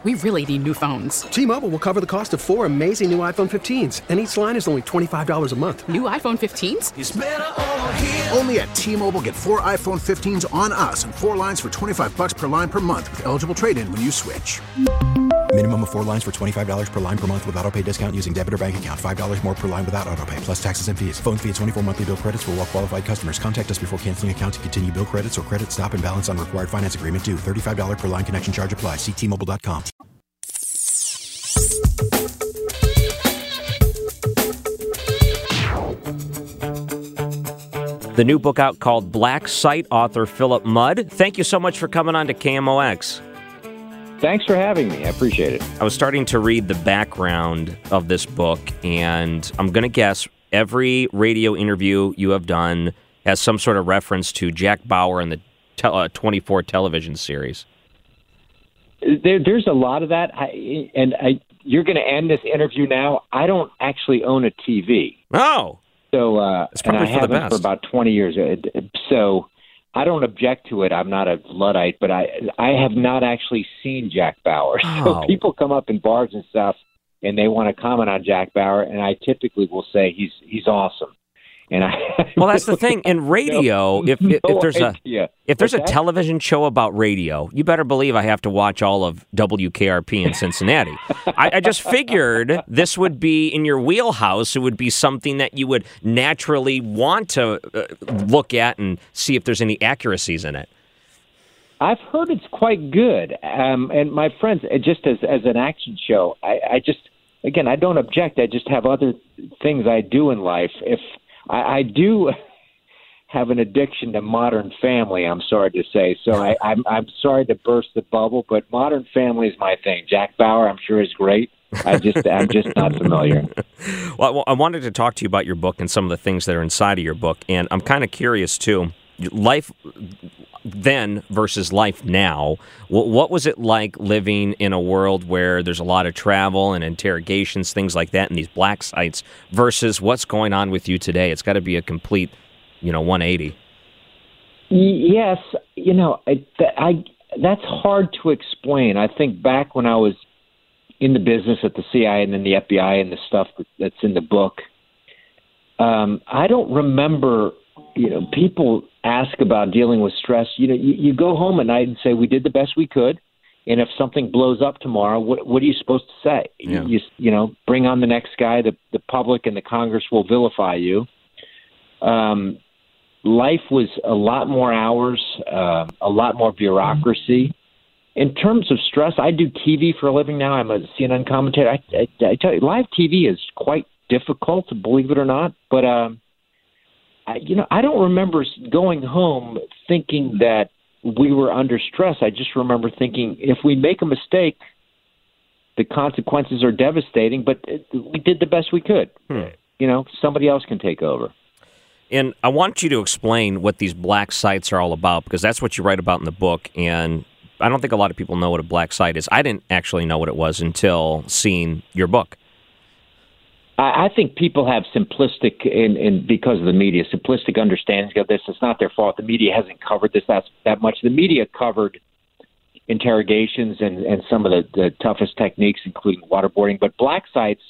We really need new phones. T-Mobile will cover the cost of 4 amazing new iPhone 15s, and each line is only $25 a month. New iPhone 15s? It's better over here. Only at T-Mobile, get 4 iPhone 15s on us and 4 lines for $25 per line per month with eligible trade-in when you switch. Minimum of 4 lines for $25 per line per month with autopay discount using debit or bank account. $5 more per line without autopay, plus taxes and fees. Phone fee at 24 monthly bill credits for well-qualified customers. Contact us before canceling account to continue bill credits or credit stop and balance on required finance agreement due. $35 per line connection charge applies. See T-Mobile.com. The new book out called Black Site, author Philip Mudd. Thank you so much for coming on to KMOX. Thanks for having me. I appreciate it. I was starting to read the background of this book, and I'm going to guess every radio interview you have done has some sort of reference to Jack Bauer and the 24 television series. There's a lot of that. You're going to end this interview now. I don't actually own a TV. Oh. So, it's probably and I haven't for about 20 years. So I don't object to it. I'm not a Luddite, but I have not actually seen Jack Bauer. So people come up in bars and stuff, and they want to comment on Jack Bauer, and I typically will say he's awesome. And well, that's the thing. In radio, if there's a television show about radio, you better believe I have to watch all of WKRP in Cincinnati. I just figured this would be in your wheelhouse. It would be something that you would naturally want to look at and see if there's any accuracies in it. I've heard it's quite good. And my friends, just as an action show, I don't object. I just have other things I do in life. If I do have an addiction to Modern Family, I'm sorry to say. So I'm sorry to burst the bubble, but Modern Family is my thing. Jack Bauer, I'm sure, is great. I'm just not familiar. Well, I wanted to talk to you about your book and some of the things that are inside of your book, and I'm kind of curious, too. Life then versus life now. What was it like living in a world where there's a lot of travel and interrogations, things like that, and these black sites versus what's going on with you today? It's got to be a complete, 180. Yes, that's hard to explain. I think back when I was in the business at the CIA and then the FBI and the stuff that's in the book, I don't remember. People ask about dealing with stress. You go home at night and say, we did the best we could. And if something blows up tomorrow, what are you supposed to say? Yeah. You bring on the next guy. The public and the Congress will vilify you. Life was a lot more hours, a lot more bureaucracy. In terms of stress, I do TV for a living now. I'm a CNN commentator. I tell you, live TV is quite difficult, believe it or not. But I don't remember going home thinking that we were under stress. I just remember thinking if we make a mistake, the consequences are devastating, but we did the best we could. Somebody else can take over. And I want you to explain what these black sites are all about, because that's what you write about in the book, and I don't think a lot of people know what a black site is. I didn't actually know what it was until seeing your book. I think people have simplistic, and because of the media, simplistic understandings of this. It's not their fault. The media hasn't covered this that much. The media covered interrogations and some of the toughest techniques, including waterboarding. But black sites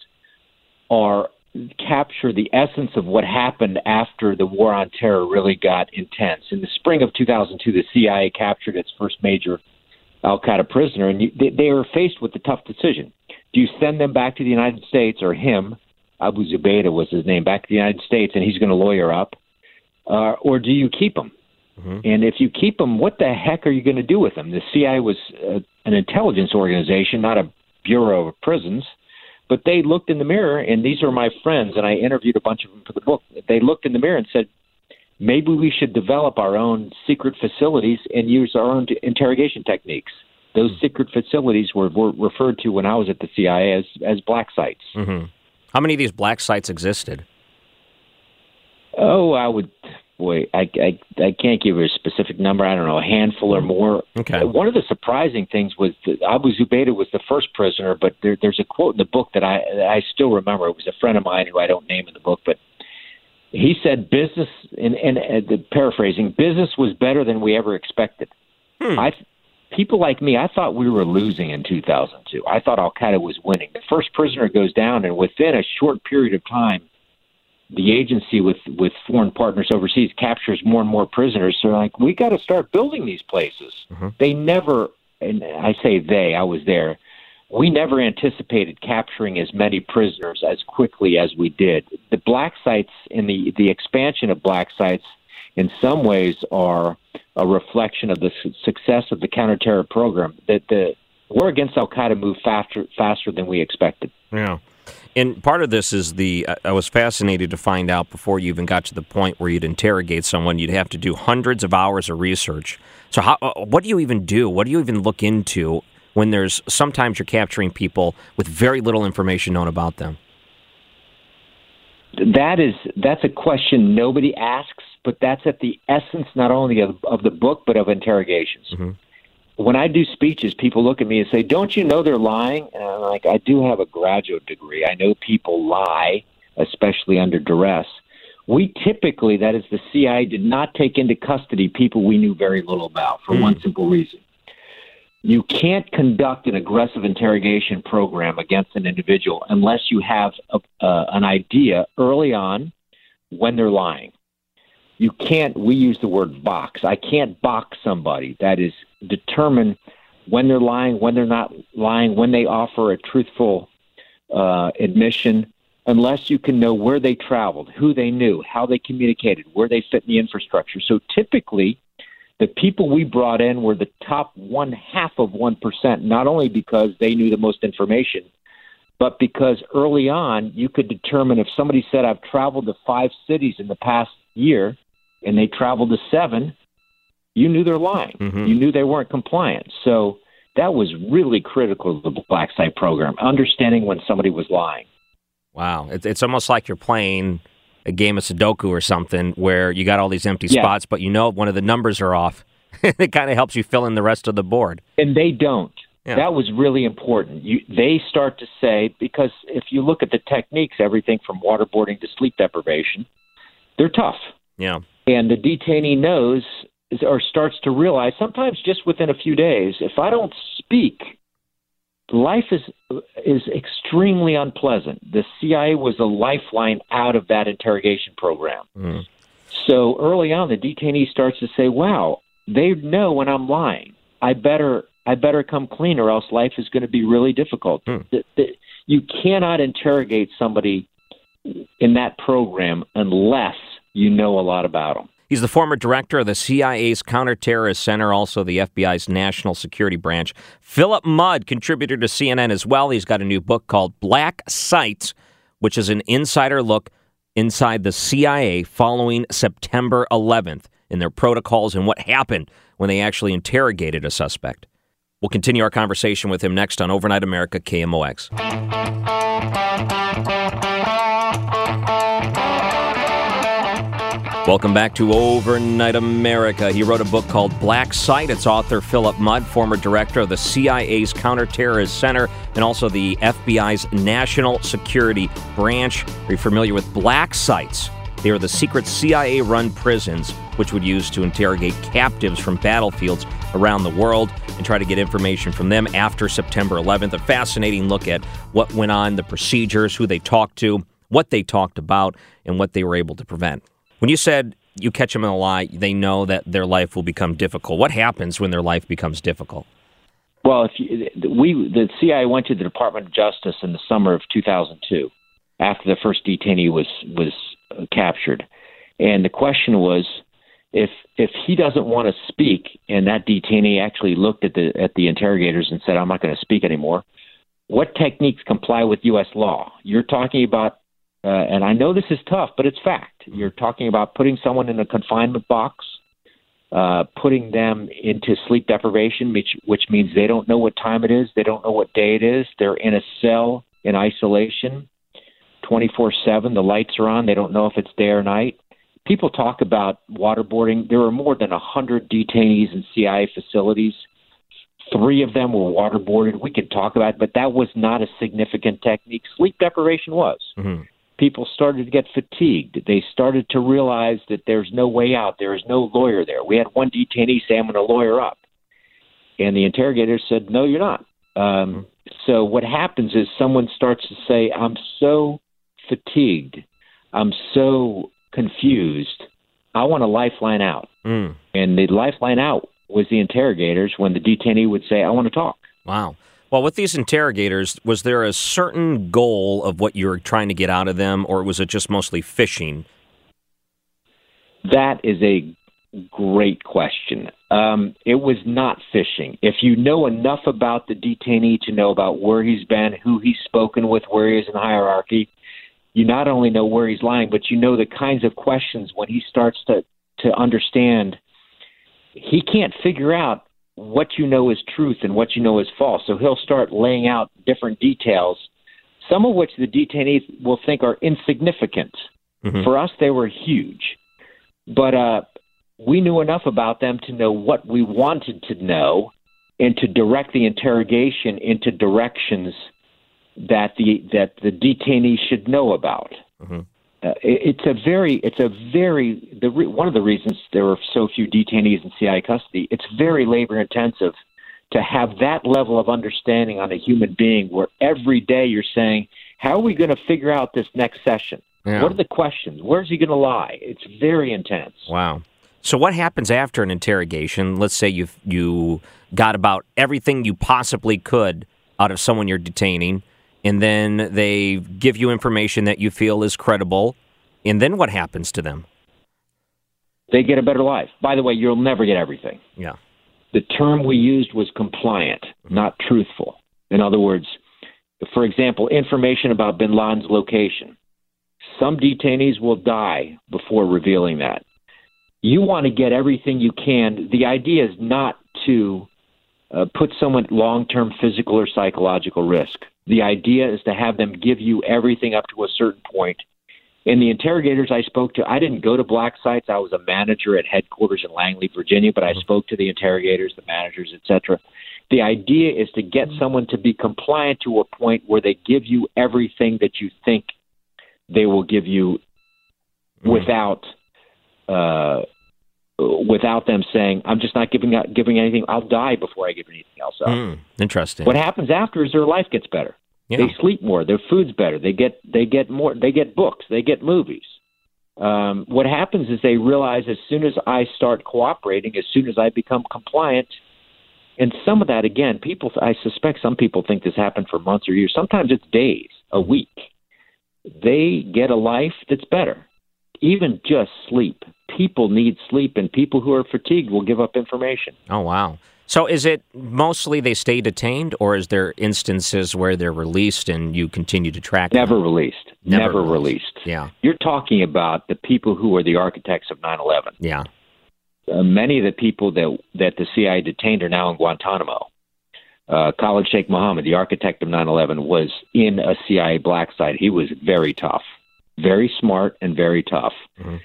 capture the essence of what happened after the war on terror really got intense. In the spring of 2002, the CIA captured its first major al-Qaeda prisoner, and they were faced with the tough decision. Do you send them back to the United States, or him, Abu Zubaydah was his name, back to the United States, and he's going to lawyer up, or do you keep him? Mm-hmm. And if you keep him, what the heck are you going to do with him? The CIA was an intelligence organization, not a bureau of prisons, but they looked in the mirror, and these are my friends, and I interviewed a bunch of them for the book. They looked in the mirror and said, maybe we should develop our own secret facilities and use our own interrogation techniques. Those secret facilities were referred to when I was at the CIA as black sites. Mm-hmm. How many of these black sites existed? Oh, I can't give you a specific number. I don't know, a handful or more. Okay. One of the surprising things was that Abu Zubaydah was the first prisoner, but there's a quote in the book that I still remember. It was a friend of mine who I don't name in the book, but he said business, and paraphrasing, business was better than we ever expected. people like me, I thought we were losing in 2002. I thought al-Qaeda was winning. The first prisoner goes down, and within a short period of time, the agency with foreign partners overseas captures more and more prisoners. So like, we got to start building these places. They never, and I say they, I was there, we never anticipated capturing as many prisoners as quickly as we did. The black sites and the expansion of black sites in some ways are a reflection of the success of the counterterror program, that the war against al-Qaeda moved faster than we expected. Yeah. And part of this is I was fascinated to find out before you even got to the point where you'd interrogate someone, you'd have to do hundreds of hours of research. So what do you even do? What do you even look into when sometimes you're capturing people with very little information known about them? That's a question nobody asks, but that's at the essence not only of the book, but of interrogations. When I do speeches, people look at me and say, "Don't you know they're lying?" And I'm like, I do have a graduate degree. I know people lie, especially under duress. We typically, that is the CIA, did not take into custody people we knew very little about for one simple reason. You can't conduct an aggressive interrogation program against an individual unless you have an idea early on when they're lying. You can't, we use the word box. I can't box somebody. That is, determine when they're lying, when they're not lying, when they offer a truthful admission, unless you can know where they traveled, who they knew, how they communicated, where they fit in the infrastructure. So typically, the people we brought in were the top 0.5%, not only because they knew the most information, but because early on you could determine if somebody said, "I've traveled to 5 cities in the past year," and they traveled to 7, you knew they're lying. You knew they weren't compliant. So that was really critical to the Black Site program, understanding when somebody was lying. Wow. It's almost like you're playing a game of Sudoku or something where you got all these empty spots, but you know one of the numbers are off. It kind of helps you fill in the rest of the board. And they don't. Yeah. That was really important. They start to say, because if you look at the techniques, everything from waterboarding to sleep deprivation, they're tough. Yeah. And the detainee knows or starts to realize, sometimes just within a few days, if I don't speak, life is extremely unpleasant. The CIA was a lifeline out of that interrogation program. So early on, the detainee starts to say, "Wow, they know when I'm lying. I better come clean, or else life is going to be really difficult." You cannot interrogate somebody in that program unless you know a lot about them. He's the former director of the CIA's Counterterrorist Center, also the FBI's National Security Branch. Philip Mudd, contributor to CNN as well. He's got a new book called Black Sites, which is an insider look inside the CIA following September 11th in their protocols and what happened when they actually interrogated a suspect. We'll continue our conversation with him next on Overnight America, KMOX. Welcome back to Overnight America. He wrote a book called Black Site. Its author, Philip Mudd, former director of the CIA's Counterterrorist Center and also the FBI's National Security Branch. Are you familiar with black sites? They are the secret CIA-run prisons which would use to interrogate captives from battlefields around the world and try to get information from them after September 11th. A fascinating look at what went on, the procedures, who they talked to, what they talked about, and what they were able to prevent. When you said you catch them in a lie, they know that their life will become difficult. What happens when their life becomes difficult? Well, the CIA went to the Department of Justice in the summer of 2002 after the first detainee was captured. And the question was, if he doesn't want to speak, and that detainee actually looked at the interrogators and said, "I'm not going to speak anymore," what techniques comply with U.S. law? You're talking about, and I know this is tough, but it's fact. You're talking about putting someone in a confinement box, putting them into sleep deprivation, which means they don't know what time it is. They don't know what day it is. They're in a cell in isolation 24/7. The lights are on. They don't know if it's day or night. People talk about waterboarding. There were more than 100 detainees in CIA facilities. 3 of them were waterboarded. We could talk about it, but that was not a significant technique. Sleep deprivation was. People started to get fatigued. They started to realize that there's no way out. There is no lawyer there. We had one detainee say, "I'm going to lawyer up." And the interrogator said, no, you're not. So what happens is someone starts to say, I'm so fatigued. I'm so confused. I want a lifeline out. And the lifeline out was the interrogators when the detainee would say, I want to talk. Wow. Well, with these interrogators, was there a certain goal of what you were trying to get out of them, or was it just mostly fishing? That is a great question. It was not fishing. If you know enough about the detainee to know about where he's been, who he's spoken with, where he is in the hierarchy, you not only know where he's lying, but you know the kinds of questions when he starts to understand. He can't figure out what you know is truth and what you know is false. So he'll start laying out different details, some of which the detainees will think are insignificant. For us, they were huge. But we knew enough about them to know what we wanted to know and to direct the interrogation into directions that the detainee should know about. One of the reasons there are so few detainees in CIA custody, it's very labor intensive to have that level of understanding on a human being where every day you're saying, how are we going to figure out this next session? Yeah. What are the questions? Where's he going to lie? It's very intense. Wow. So what happens after an interrogation? Let's say you got about everything you possibly could out of someone you're detaining, and then they give you information that you feel is credible, and then what happens to them? They get a better life. By the way, you'll never get everything. Yeah. The term we used was compliant, not truthful. In other words, for example, information about bin Laden's location. Some detainees will die before revealing that. You want to get everything you can. The idea is not to put someone at long-term physical or psychological risk. The idea is to have them give you everything up to a certain point. And the interrogators I spoke to, I didn't go to black sites. I was a manager at headquarters in Langley, Virginia, but I spoke to the interrogators, the managers, etc. The idea is to get someone to be compliant to a point where they give you everything that you think they will give you without them saying, I'm just not giving anything. I'll die before I give anything else up. Interesting. What happens after is their life gets better. Yeah. They sleep more. Their food's better. They get more. They get books. They get movies. What happens is they realize as soon as I start cooperating, as soon as I become compliant, and some of that, again, I suspect some people think this happened for months or years. Sometimes it's days, a week. They get a life that's better. Even just sleep. People need sleep, and people who are fatigued will give up information. Oh, wow. So is it mostly they stay detained, or is there instances where they're released and you continue to track them? Never released. Never released. Yeah. You're talking about the people who are the architects of 9/11. Yeah. Many of the people that the CIA detained are now in Guantanamo. Khalid Sheikh Mohammed, the architect of 9/11, was in a CIA black site. He was very tough, very smart, and very tough.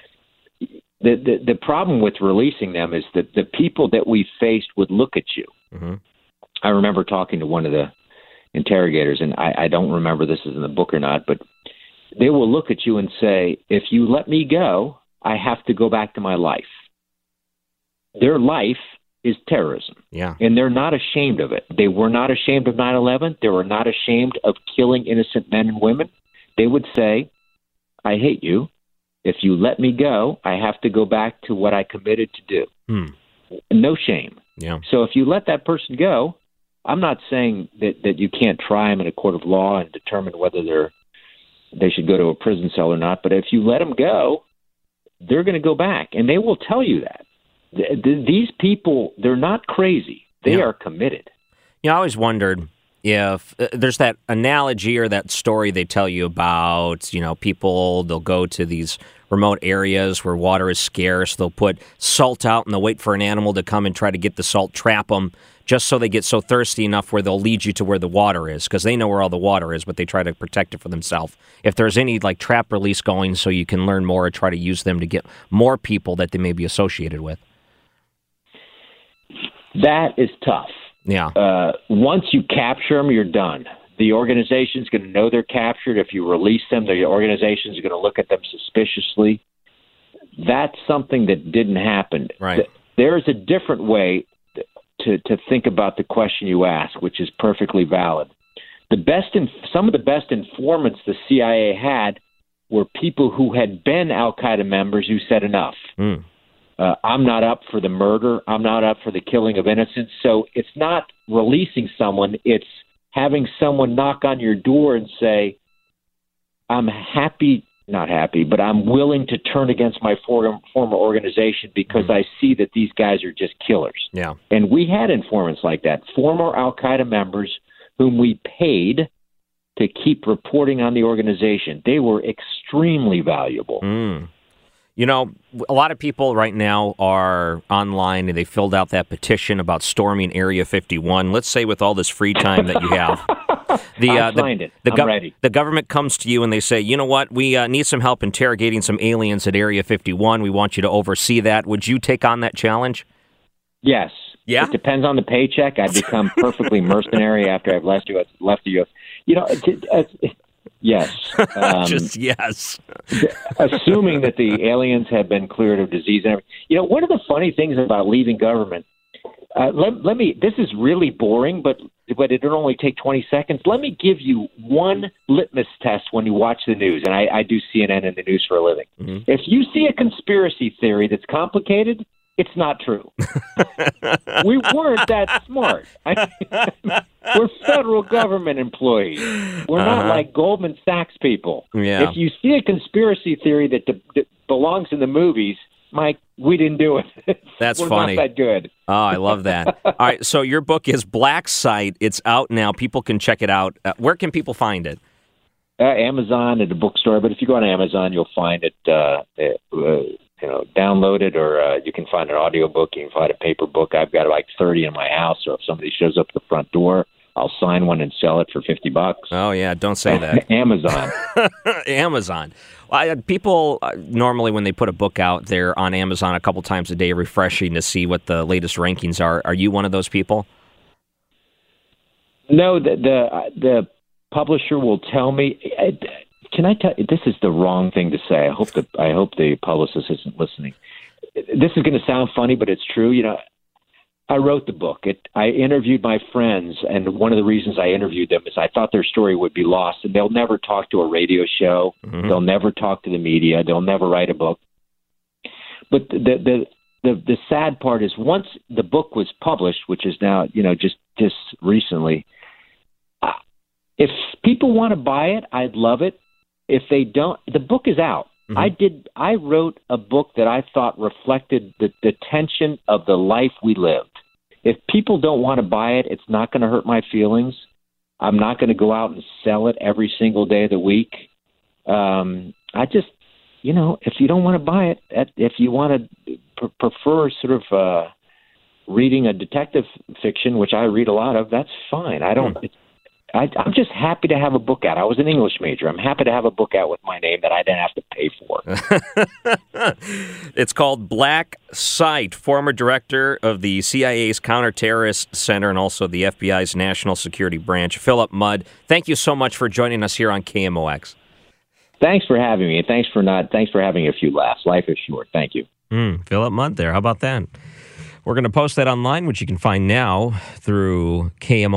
The problem with releasing them is that the people that we faced would look at you. I remember talking to one of the interrogators, and I don't remember this is in the book or not, but they will look at you and say, if you let me go, I have to go back to my life. Their life is terrorism. Yeah. And they're not ashamed of it. They were not ashamed of 9/11. They were not ashamed of killing innocent men and women. They would say, I hate you. If you let me go, I have to go back to what I committed to do. No shame. Yeah. So if you let that person go, I'm not saying that you can't try them in a court of law and determine whether they should go to a prison cell or not. But if you let them go, they're going to go back. And they will tell you that. These people, they're not crazy. They are committed. I always wondered if there's that analogy or that story they tell you about, people, they'll go to these remote areas where water is scarce. They'll put salt out and they'll wait for an animal to come and try to get the salt, trap them, just so they get so thirsty enough where they'll lead you to where the water is, because they know where all the water is, but they try to protect it for themselves. If there's any trap release going so you can learn more or try to use them to get more people that they may be associated with. That is tough. Yeah. Once you capture them, you're done. The organization's going to know they're captured. If you release them, the organization's going to look at them suspiciously. That's something that didn't happen. Right. There is a different way. to think about the question you ask, which is perfectly valid. Some of the best informants the CIA had were people who had been Al-Qaeda members who said enough. I'm not up for the murder. I'm not up for the killing of innocents. So it's not releasing someone. It's having someone knock on your door and say, I'm not happy, but I'm willing to turn against my former organization because I see that these guys are just killers. Yeah. And we had informants like that, former Al-Qaeda members whom we paid to keep reporting on the organization. They were extremely valuable. You know, a lot of people right now are online and they filled out that petition about storming Area 51. Let's say with all this free time that you have. I'll find it. I'm ready. The government comes to you and they say, you know what, we need some help interrogating some aliens at Area 51. We want you to oversee that. Would you take on that challenge? Yes. Yeah? It depends on the paycheck. I'd become perfectly mercenary after I've left the U.S. You know, yes. Just yes. Assuming that the aliens have been cleared of disease and everything. You know, one of the funny things about leaving government, let me, this is really boring, but it'll only take 20 seconds. Let me give you one litmus test when you watch the news, and I do CNN and the news for a living. Mm-hmm. If you see a conspiracy theory that's complicated, it's not true. We weren't that smart. We're federal government employees. We're not like Goldman Sachs people. Yeah. If you see a conspiracy theory that belongs in the movies, Mike, we didn't do it. That's We're funny. Not that good. Oh, I love that. All right, so your book is Black Site. It's out now. People can check it out. Where can people find it? Amazon at the bookstore. But if you go on Amazon, you'll find it. Download it, or you can find an audiobook. You can find a paper book. I've got like 30 in my house, so if somebody shows up at the front door, I'll sign one and sell it for $50. Oh, yeah, don't say that. Amazon. Amazon. Well, people normally, when they put a book out, they're on Amazon a couple times a day, refreshing to see what the latest rankings are. Are you one of those people? No, the publisher will tell me. Can I tell you, this is the wrong thing to say. I hope the publicist isn't listening. This is going to sound funny, but it's true. You know, I wrote the book. I interviewed my friends, and one of the reasons I interviewed them is I thought their story would be lost, and they'll never talk to a radio show. Mm-hmm. They'll never talk to the media. They'll never write a book. But the sad part is once the book was published, which is now, just recently, if people want to buy it, I'd love it. If they don't, the book is out. Mm-hmm. I wrote a book that I thought reflected the tension of the life we lived. If people don't want to buy it, it's not going to hurt my feelings. I'm not going to go out and sell it every single day of the week. If you don't want to buy it, if you want to prefer sort of reading a detective fiction, which I read a lot of, that's fine. I'm just happy to have a book out. I was an English major. I'm happy to have a book out with my name that I didn't have to pay for. It's called Black Site, former director of the CIA's Counterterrorist Center and also the FBI's National Security Branch, Philip Mudd. Thank you so much for joining us here on KMOX. Thanks for having me. Thanks for having a few laughs. Life is short. Thank you. Philip Mudd there. How about that? We're going to post that online, which you can find now through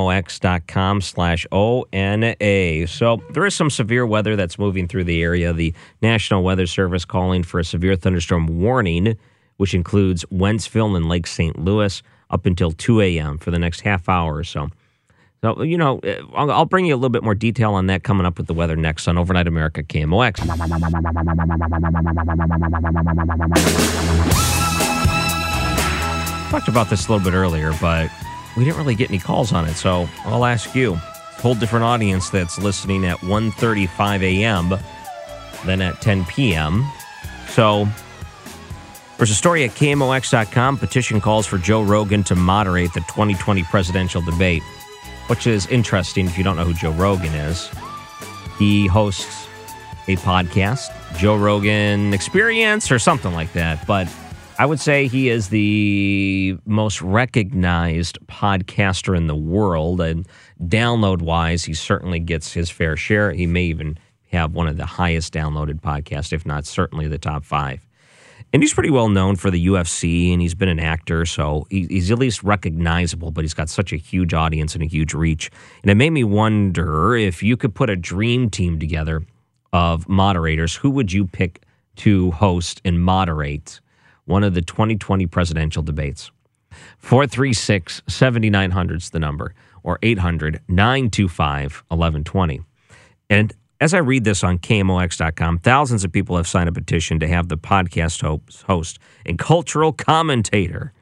KMOX.com/ONA. So there is some severe weather that's moving through the area. The National Weather Service calling for a severe thunderstorm warning, which includes Wentzville and Lake St. Louis up until 2 a.m. for the next half hour or so. So, I'll bring you a little bit more detail on that coming up with the weather next on Overnight America KMOX. Talked about this a little bit earlier, but we didn't really get any calls on it, so I'll ask you. It's a whole different audience that's listening at 1:35 a.m. than at 10 p.m. So there's a story at KMOX.com. Petition calls for Joe Rogan to moderate the 2020 presidential debate, which is interesting if you don't know who Joe Rogan is. He hosts a podcast, Joe Rogan Experience or something like that, but I would say he is the most recognized podcaster in the world, and download-wise, he certainly gets his fair share. He may even have one of the highest downloaded podcasts, if not certainly the top 5. And he's pretty well known for the UFC, and he's been an actor, so he's at least recognizable, but he's got such a huge audience and a huge reach. And it made me wonder, if you could put a dream team together of moderators, who would you pick to host and moderate one of the 2020 presidential debates? 436-7900 is the number, or 800-925-1120. And as I read this on KMOX.com, thousands of people have signed a petition to have the podcast host and cultural commentator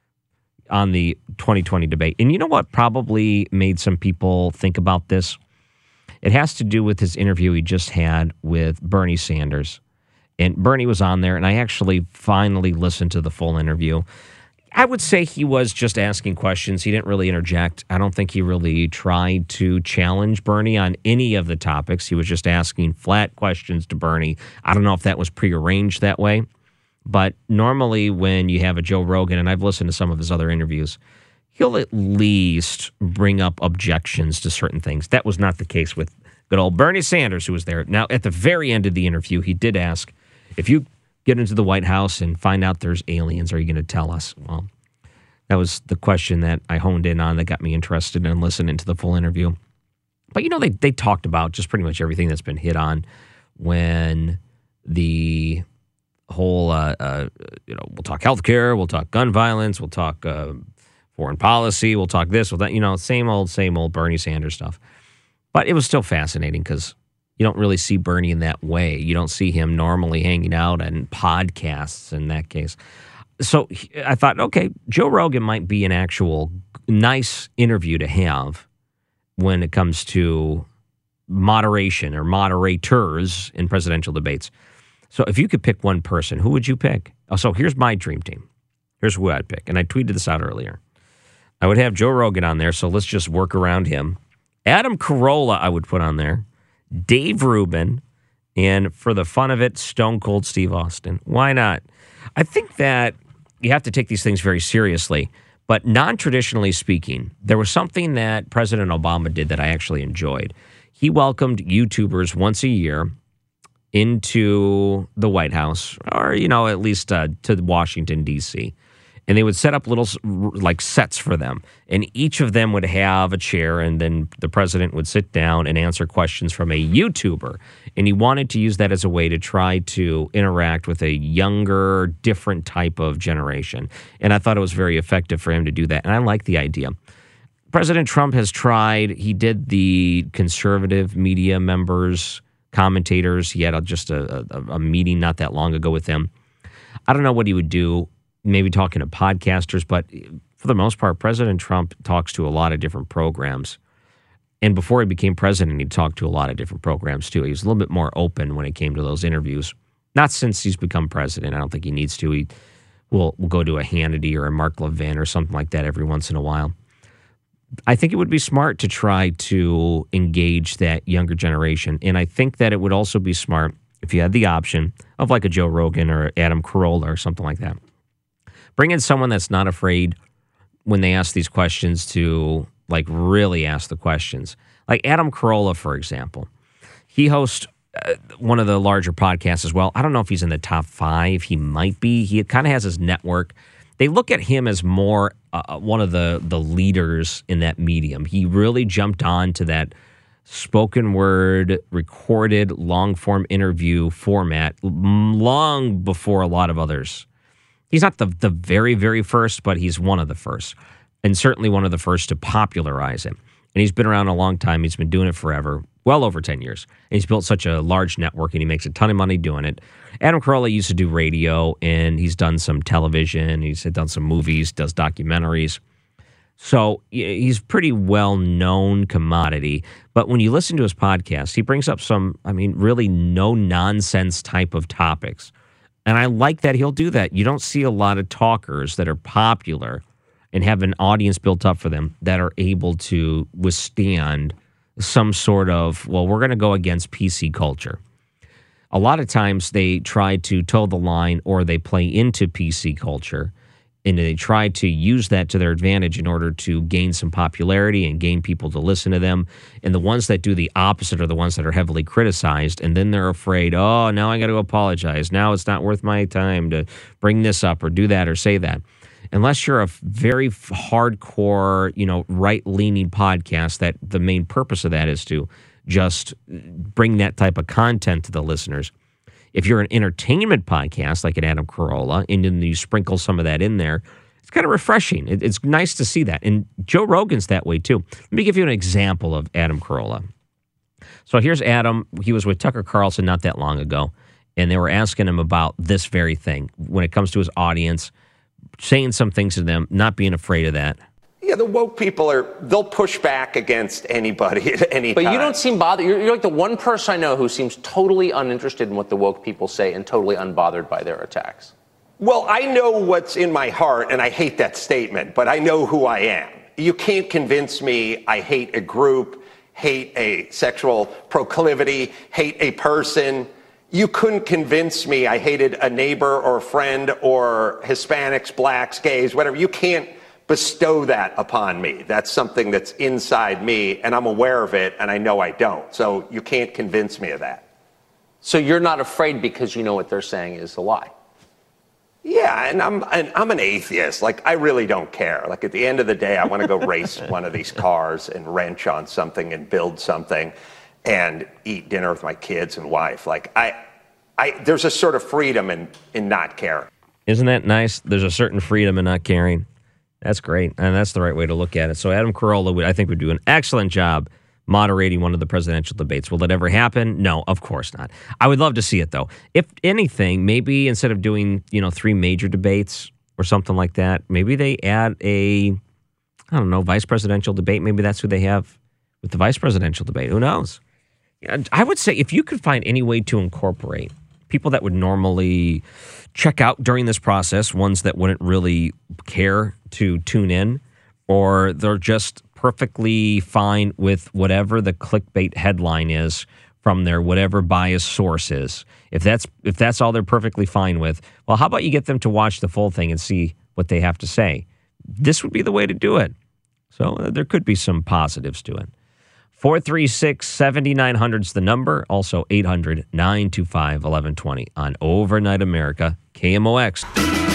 on the 2020 debate. And you know what probably made some people think about this? It has to do with his interview he just had with Bernie Sanders. And Bernie was on there, and I actually finally listened to the full interview. I would say he was just asking questions. He didn't really interject. I don't think he really tried to challenge Bernie on any of the topics. He was just asking flat questions to Bernie. I don't know if that was prearranged that way, but normally when you have a Joe Rogan, and I've listened to some of his other interviews, he'll at least bring up objections to certain things. That was not the case with good old Bernie Sanders, who was there. Now, at the very end of the interview, he did ask, if you get into the White House and find out there's aliens, are you going to tell us? Well, that was the question that I honed in on that got me interested in listening to the full interview. But, you know, they talked about just pretty much everything that's been hit on when the whole, we'll talk healthcare, we'll talk gun violence, we'll talk foreign policy, we'll talk this, we'll that, same old Bernie Sanders stuff. But it was still fascinating because you don't really see Bernie in that way. You don't see him normally hanging out on podcasts in that case. So I thought, okay, Joe Rogan might be an actual nice interview to have when it comes to moderation or moderators in presidential debates. So if you could pick one person, who would you pick? Oh, so here's my dream team. Here's who I'd pick. And I tweeted this out earlier. I would have Joe Rogan on there, so let's just work around him. Adam Carolla I would put on there. Dave Rubin, and for the fun of it, Stone Cold Steve Austin. Why not? I think that you have to take these things very seriously, but non-traditionally speaking, there was something that President Obama did that I actually enjoyed. He welcomed YouTubers once a year into the White House, or, at least to Washington, D.C., and they would set up little sets for them. And each of them would have a chair, and then the president would sit down and answer questions from a YouTuber. And he wanted to use that as a way to try to interact with a younger, different type of generation. And I thought it was very effective for him to do that. And I like the idea. President Trump has tried. He did the conservative media members, commentators. He had just a meeting not that long ago with them. I don't know what he would do. Maybe talking to podcasters, but for the most part, President Trump talks to a lot of different programs. And before he became president, he talked to a lot of different programs too. He was a little bit more open when it came to those interviews. Not since he's become president. I don't think he needs to. He will go to a Hannity or a Mark Levin or something like that every once in a while. I think it would be smart to try to engage that younger generation. And I think that it would also be smart if you had the option of like a Joe Rogan or Adam Carolla or something like that. Bring in someone that's not afraid when they ask these questions to really ask the questions. Like Adam Carolla, for example. He hosts one of the larger podcasts as well. I don't know if he's in the top 5. He might be. He kind of has his network. They look at him as more one of the leaders in that medium. He really jumped on to that spoken word, recorded, long-form interview format long before a lot of others. He's not the very, very first, but he's one of the first, and certainly one of the first to popularize it. And he's been around a long time. He's been doing it forever, well over 10 years. And he's built such a large network, and he makes a ton of money doing it. Adam Carolla used to do radio, and he's done some television. He's done some movies, does documentaries. So he's pretty well-known commodity. But when you listen to his podcast, he brings up some, really no-nonsense type of topics. And I like that he'll do that. You don't see a lot of talkers that are popular and have an audience built up for them that are able to withstand some sort of, we're going to go against PC culture. A lot of times they try to toe the line or they play into PC culture and they try to use that to their advantage in order to gain some popularity and gain people to listen to them. And the ones that do the opposite are the ones that are heavily criticized, and then they're afraid, oh, now I got to apologize. Now it's not worth my time to bring this up or do that or say that. Unless you're a very hardcore, right-leaning podcast, that the main purpose of that is to just bring that type of content to the listeners. If you're an entertainment podcast like an Adam Carolla, and then you sprinkle some of that in there, it's kind of refreshing. It's nice to see that. And Joe Rogan's that way too. Let me give you an example of Adam Carolla. So here's Adam. He was with Tucker Carlson not that long ago, and they were asking him about this very thing when it comes to his audience, saying some things to them, not being afraid of that. Yeah, the woke people they'll push back against anybody at any time. But you don't seem bothered. You're like the one person I know who seems totally uninterested in what the woke people say and totally unbothered by their attacks. Well, I know what's in my heart, and I hate that statement, but I know who I am. You can't convince me I hate a group, hate a sexual proclivity, hate a person. You couldn't convince me I hated a neighbor or a friend or Hispanics, blacks, gays, whatever. You can't bestow that upon me. That's something that's inside me, and I'm aware of it, and I know I don't. So you can't convince me of that. So you're not afraid because you know what they're saying is a lie? Yeah, and I'm an atheist. Like, I really don't care. Like, at the end of the day, I want to go race one of these cars and wrench on something and build something and eat dinner with my kids and wife. Like, there's a sort of freedom in not caring. Isn't that nice? There's a certain freedom in not caring. That's great, and that's the right way to look at it. So Adam Carolla, I think, would do an excellent job moderating one of the presidential debates. Will it ever happen? No, of course not. I would love to see it, though. If anything, maybe instead of doing 3 major debates or something like that, maybe they add vice presidential debate. Maybe that's who they have with the vice presidential debate. Who knows? I would say if you could find any way to incorporate people that would normally check out during this process, ones that wouldn't really care to tune in, or they're just perfectly fine with whatever the clickbait headline is from their whatever biased source is. If that's all they're perfectly fine with, well, how about you get them to watch the full thing and see what they have to say? This would be the way to do it. So there could be some positives to it. 436-7900 is the number. Also 800-925-1120 on Overnight America, KMOX.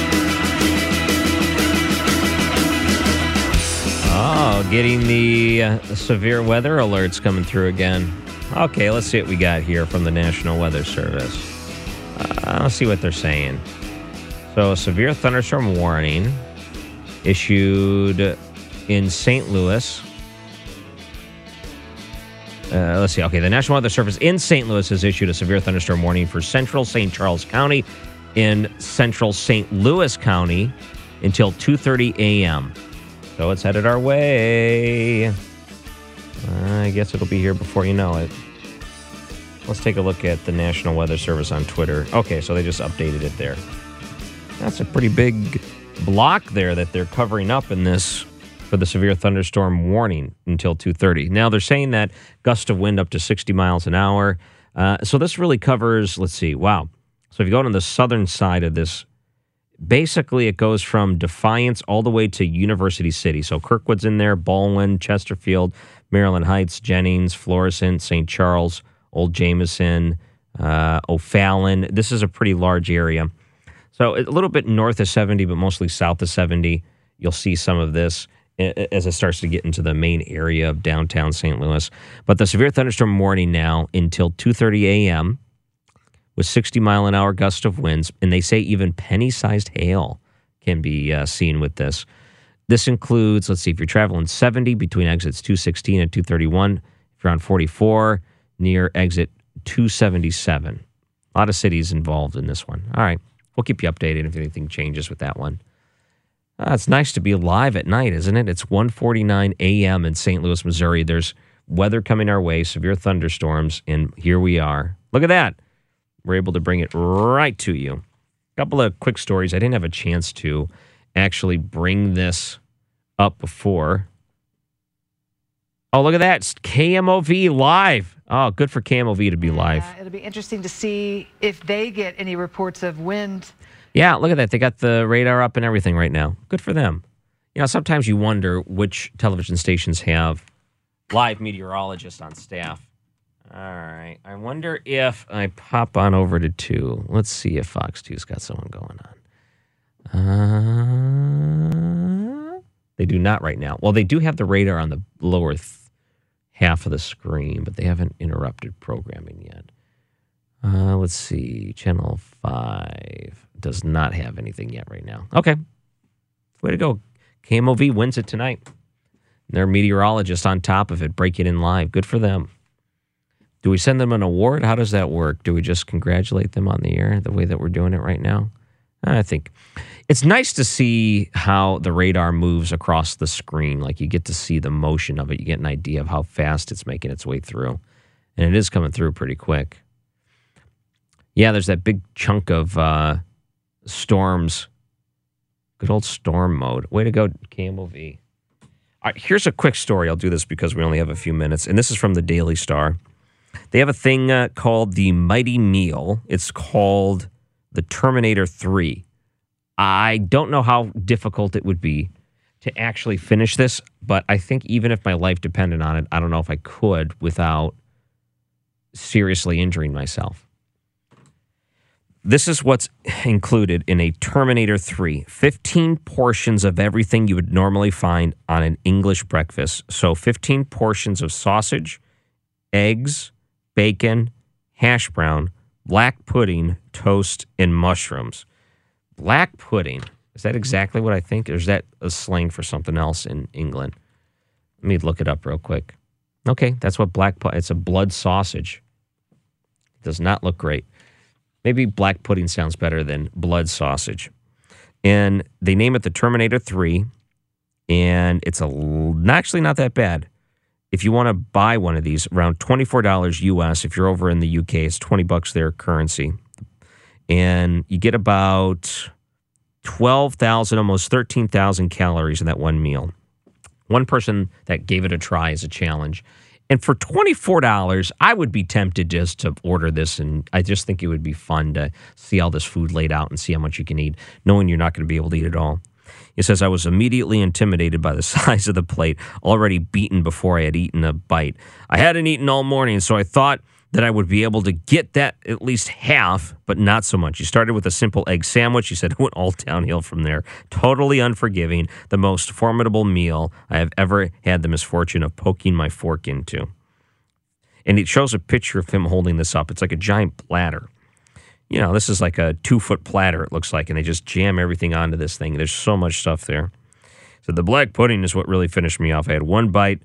Oh, getting the severe weather alerts coming through again. Okay, let's see what we got here from the National Weather Service. Let's see what they're saying. So, a severe thunderstorm warning issued in St. Louis. Let's see. Okay, the National Weather Service in St. Louis has issued a severe thunderstorm warning for central St. Charles County in central St. Louis County until 2:30 a.m. So it's headed our way. I guess it'll be here before you know it. Let's take a look at the National Weather Service on Twitter. Okay, so they just updated it there. That's a pretty big block there that they're covering up in this for the severe thunderstorm warning until 2:30. Now, they're saying that gust of wind up to 60 miles an hour. So this really covers, let's see, wow. So if you go to the southern side of this, basically it goes from Defiance all the way to University City. So Kirkwood's in there, Baldwin, Chesterfield, Maryland Heights, Jennings, Florissant, St. Charles, Old Jameson, O'Fallon. This is a pretty large area. So a little bit north of 70, but mostly south of 70. You'll see some of this as it starts to get into the main area of downtown St. Louis. But the severe thunderstorm warning now until 2:30 a.m. with 60-mile-an-hour gust of winds, and they say even penny-sized hail can be seen with this. This includes, let's see, if you're traveling 70 between exits 216 and 231, if you're on 44 near exit 277. A lot of cities involved in this one. All right, we'll keep you updated if anything changes with that one. It's nice to be live at night, isn't it? It's 1:49 a.m. in St. Louis, Missouri. There's weather coming our way, severe thunderstorms, and here we are. Look at that. We're able to bring it right to you. A couple of quick stories. I didn't have a chance to actually bring this up before. Oh, look at that. It's KMOV live. Oh, good for KMOV to be live. It'll be interesting to see if they get any reports of wind Yeah, look at that. They got the radar up and everything right now. Good for them. You know, sometimes you wonder which television stations have live meteorologists on staff. All right. I wonder if I pop on over to 2. Let's see if Fox 2's got someone going on. They do not right now. Well, they do have the radar on the lower half of the screen, but they haven't interrupted programming yet. Let's see. Channel 5 does not have anything yet right now. Okay. Way to go. KMOV wins it tonight. Their meteorologist on top of it, breaking in live. Good for them. Do we send them an award? How does that work? Do we just congratulate them on the air the way that we're doing it right now? I think it's nice to see how the radar moves across the screen. Like you get to see the motion of it. You get an idea of how fast it's making its way through. And it is coming through pretty quick. Yeah, there's that big chunk of storms. Good old storm mode. Way to go, KMOV. All right, here's a quick story. I'll do this because we only have a few minutes. And this is from the Daily Star. They have a thing called the Mighty Meal. It's called the Terminator 3. I don't know how difficult it would be to actually finish this, but I think even if my life depended on it, I don't know if I could without seriously injuring myself. This is what's included in a Terminator 3. 15 portions of everything you would normally find on an English breakfast. So 15 portions of sausage, eggs, bacon, hash brown, black pudding, toast, and mushrooms. Black pudding. Is that exactly what I think? Or is that a slang for something else in England? Let me look it up real quick. Okay, that's what it's a blood sausage. It does not look great. Maybe black pudding sounds better than blood sausage. And they name it the Terminator 3, and it's actually not that bad. If you want to buy one of these, around $24 US. If you're over in the UK, it's $20 their currency. And you get about 12,000, almost 13,000 calories in that one meal. One person that gave it a try as a challenge. And for $24, I would be tempted just to order this, and I just think it would be fun to see all this food laid out and see how much you can eat, knowing you're not going to be able to eat it all. He says, I was immediately intimidated by the size of the plate, already beaten before I had eaten a bite. I hadn't eaten all morning, so I thought that I would be able to get that at least half, but not so much. He started with a simple egg sandwich. He said it went all downhill from there. Totally unforgiving. The most formidable meal I have ever had the misfortune of poking my fork into. And it shows a picture of him holding this up. It's like a giant platter. You know, this is like a 2-foot platter, it looks like, and they just jam everything onto this thing. There's so much stuff there. So the black pudding is what really finished me off. I had one bite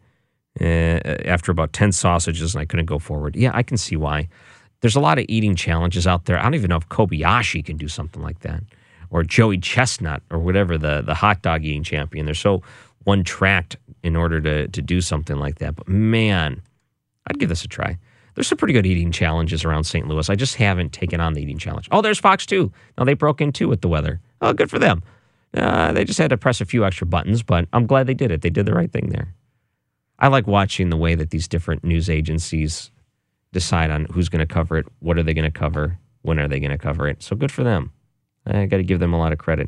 after about 10 sausages, and I couldn't go forward. Yeah, I can see why. There's a lot of eating challenges out there. I don't even know if Kobayashi can do something like that, or Joey Chestnut, or whatever, the hot dog eating champion. They're so one-tracked in order to do something like that. But man, I'd give this a try. There's some pretty good eating challenges around St. Louis. I just haven't taken on the eating challenge. Oh, there's Fox 2. Now, they broke in too with the weather. Oh, good for them. They just had to press a few extra buttons, but I'm glad they did it. They did the right thing there. I like watching the way that these different news agencies decide on who's going to cover it, what are they going to cover, when are they going to cover it. So good for them. I got to give them a lot of credit.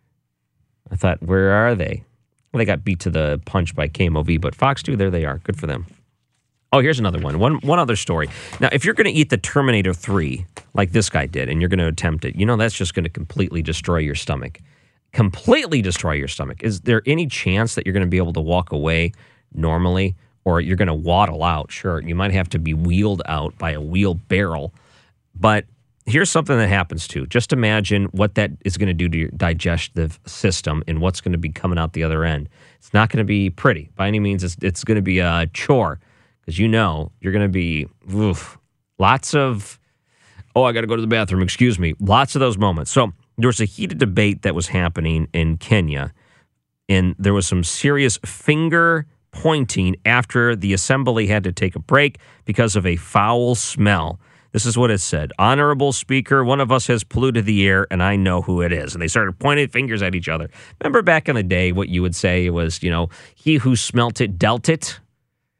I thought, where are they? Well, they got beat to the punch by KMOV, but Fox 2, there they are. Good for them. Oh, here's another one. One other story. Now, if you're going to eat the Terminator 3, like this guy did, and you're going to attempt it, you know that's just going to completely destroy your stomach. Completely destroy your stomach. Is there any chance that you're going to be able to walk away normally, or you're going to waddle out? Sure, you might have to be wheeled out by a wheelbarrow. But here's something that happens too. Just imagine what that is going to do to your digestive system and what's going to be coming out the other end. It's not going to be pretty. By any means, it's going to be a chore. Because you know you're going to be lots of, I got to go to the bathroom, excuse me. Lots of those moments. So there was a heated debate that was happening in Kenya, and there was some serious finger pointing after the assembly had to take a break because of a foul smell. This is what it said. Honorable Speaker, one of us has polluted the air, and I know who it is. And they started pointing fingers at each other. Remember back in the day what you would say was, he who smelt it dealt it?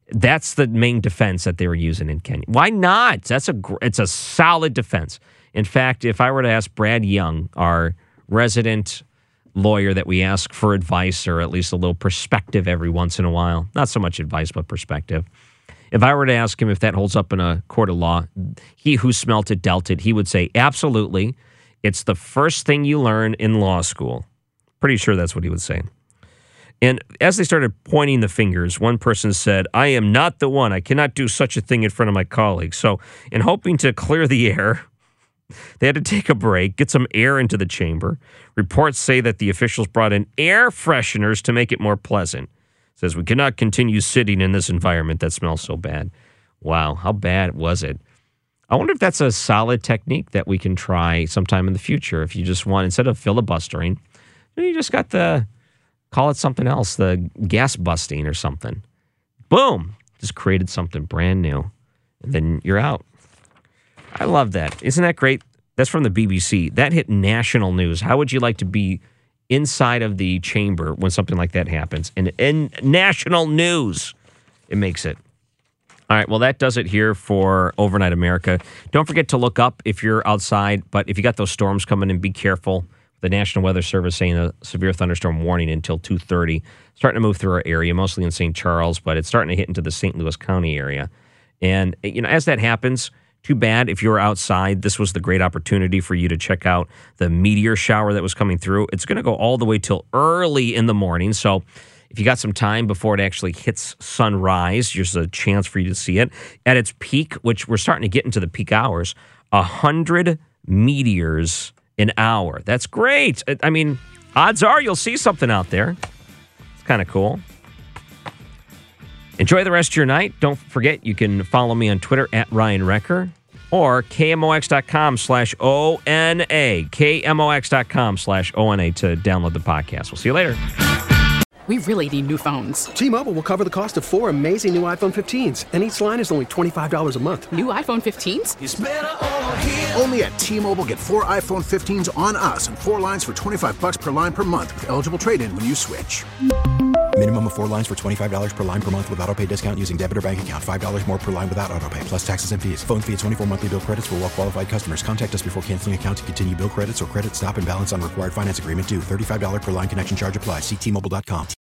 That's the main defense that they were using in Kenya. Why not? It's a solid defense. In fact, if I were to ask Brad Young, our resident lawyer that we ask for advice or at least a little perspective every once in a while, not so much advice, but perspective. If I were to ask him if that holds up in a court of law, he who smelt it dealt it, he would say, absolutely. It's the first thing you learn in law school. Pretty sure that's what he would say. And as they started pointing the fingers, one person said, I am not the one. I cannot do such a thing in front of my colleagues. So in hoping to clear the air, they had to take a break, get some air into the chamber. Reports say that the officials brought in air fresheners to make it more pleasant. It says, we cannot continue sitting in this environment that smells so bad. Wow, how bad was it? I wonder if that's a solid technique that we can try sometime in the future. If you just want, instead of filibustering, you just got the, call it something else, the gas busting or something. Boom, just created something brand new. And then you're out. I love that. Isn't that great? That's from the BBC. That hit national news. How would you like to be inside of the chamber when something like that happens? And in national news, it makes it. All right, well, that does it here for Overnight America. Don't forget to look up if you're outside, but if you got those storms coming in, be careful. The National Weather Service saying a severe thunderstorm warning until 2:30. Starting to move through our area, mostly in St. Charles, but it's starting to hit into the St. Louis County area. And, as that happens, too bad if you were outside. This was the great opportunity for you to check out the meteor shower that was coming through. It's going to go all the way till early in the morning. So if you got some time before it actually hits sunrise, there's a chance for you to see it. At its peak, which we're starting to get into the peak hours, 100 meteors an hour. That's great. I mean, odds are you'll see something out there. It's kind of cool. Enjoy the rest of your night. Don't forget, you can follow me on Twitter at Ryan Recker or KMOX.com/ONA. KMOX.com/ONA to download the podcast. We'll see you later. We really need new phones. T-Mobile will cover the cost of 4 amazing new iPhone 15s, and each line is only $25 a month. New iPhone 15s? It's better over here. Only at T-Mobile, get 4 iPhone 15s on us and 4 lines for $25 per line per month with eligible trade-in when you switch. Minimum of 4 lines for $25 per line per month with auto pay discount using debit or bank account. $5 more per line without auto pay, plus taxes and fees. Phone fee at 24 monthly bill credits for well-qualified customers. Contact us before canceling account to continue bill credits or credit stop and balance on required finance agreement due. $35 per line connection charge applies. See T-Mobile.com.